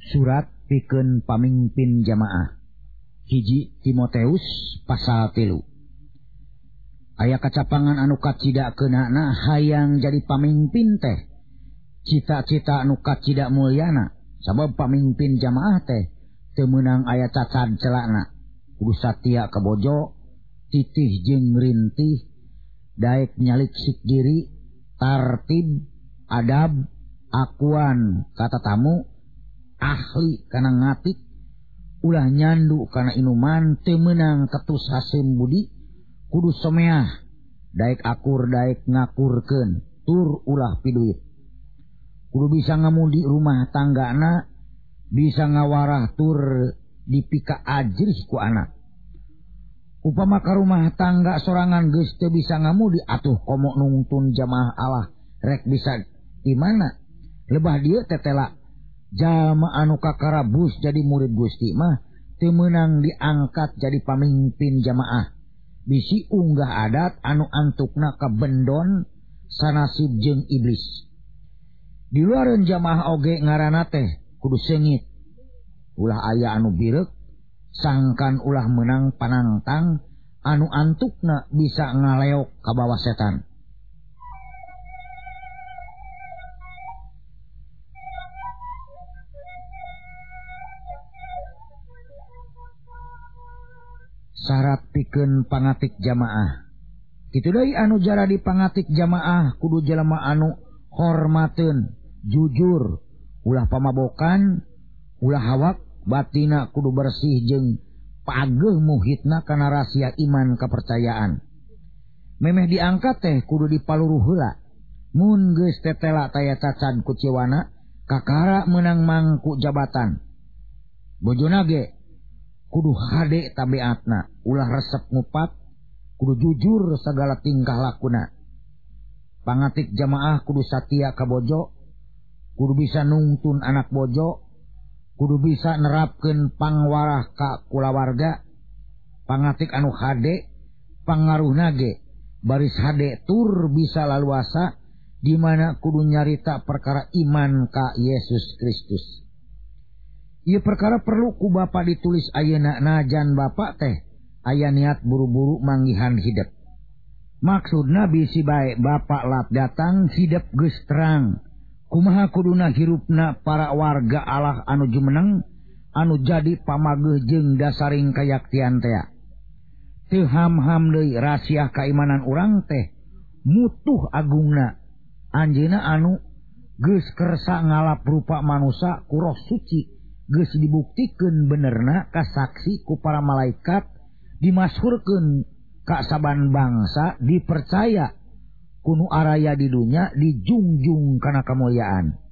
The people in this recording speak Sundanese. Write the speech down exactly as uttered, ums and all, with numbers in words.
Surat pikeun pamimpin jamaah. Hiji Timoteus pasal tilu. Aya kacapangan anu kacidakeunana hayang jadi pamimpin teh. Cita-cita anu kacida mulyana. Sabab pamimpin jamaah teh teu meunang aya cacad celana. Kudu satia ka bojo, titih jeung rintih, daek nyalik sik diri, tartib, adab, akuan kata tamu, ahli kana ngatik, ulah nyandu kana inuman, teu meunang ketus haseum budi, kudu someah, daek akur daek ngakurkeun, tur ulah piduit. Kudu bisa ngamudi rumah tanggana, bisa ngawarah tur dipika ajrih ku anak. Upama ka rumah tangga sorangan geus teu bisa ngamudi, atuh komo nungtun jamaah Allah rek bisa di mana? Lebah dieu tetela jalma anu kakarabus jadi murid Gusti mah teu meunang diangkat jadi pamimpin jamaah. Bisi unggah adat anu antukna kabendon sanasib jeung iblis. Di luareun jamaah oge ngaranna teh kudu seungit. Ulah aya anu bireuk, sangkan ulah menang panantang anu antukna bisa ngaleok ka bawah setan. Syarat pikeun pangatik jamaah. Kitu deui anu jara dipangatik jamaah kudu jelema anu hormateun, jujur, ulah pamabokan, ulah hawak, batina kudu bersih jeung pageuh muhitna kana rahasia iman kepercayaan. Memeh diangkat teh kudu dipaluruh heula. Mun geus tetela taya cacad ku ciwana, kakara meunang mangku jabatan. Bojona ge kudu hade tabiatna, ulah resep ngupat, kudu jujur sagala tingkah lakuna. Pangatik jamaah kudu satia ka bojo, kudu bisa nungtun anak bojo, kudu bisa nerapkeun pangwarah ka kulawarga. Pangatik anu hade pangaruhna ge baris hade tur bisa laluasa di mana kudu nyarita perkara iman ka Yesus Kristus. Ieu perkara perlu ku bapa ditulis ayeuna najan bapa teh aya niat buru-buru manggihan hidup. Maksudna bisi bae bapa lat datang hidup geus terang. Kumaha kuduna hirupna para warga Allah anu jumeneng, anu jadi pamageuh jeung dasaring kayaktian teh. Teu ham-ham deui rahasia kaimanan urang teh mutuh agungna. Anjeunna anu geus kersa ngalap rupa manusia ku Roh Suci geus dibuktikeun benerna ka saksi ku para malaikat, dimasyhurkeun ka saban bangsa, dipercaya kunu araya di dunya, dijunjung kana kamuliaan.